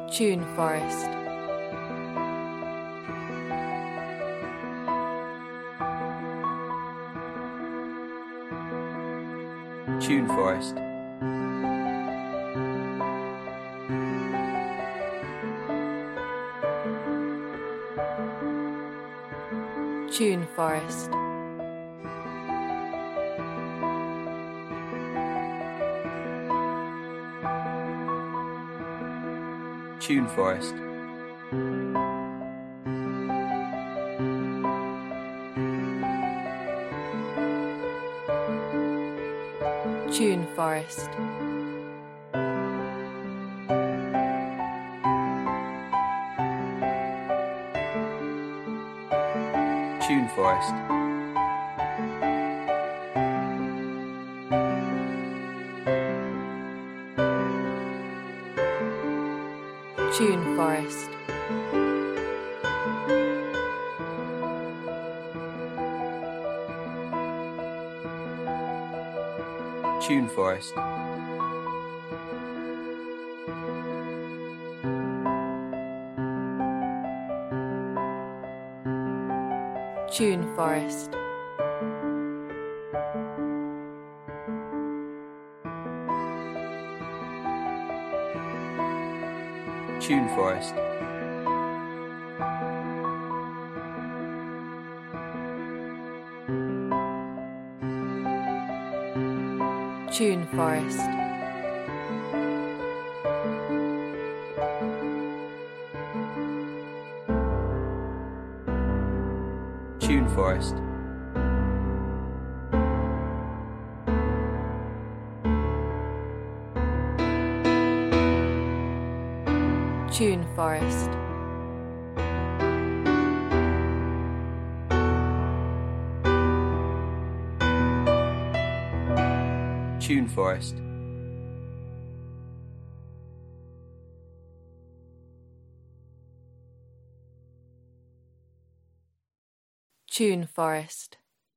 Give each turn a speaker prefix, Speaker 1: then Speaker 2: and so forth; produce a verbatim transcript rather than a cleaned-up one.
Speaker 1: Tune Forest.
Speaker 2: Tune Forest.
Speaker 1: Tune Forest.
Speaker 2: Tune Forest.
Speaker 1: Tune Forest.
Speaker 2: Tune Forest.
Speaker 1: Tune Forest.
Speaker 2: Tune Forest.
Speaker 1: Tune Forest.
Speaker 2: Tune Forest.
Speaker 1: Tune Forest.
Speaker 2: Tune Forest.
Speaker 1: Tune Forest.
Speaker 2: Tune Forest.
Speaker 1: Tune Forest.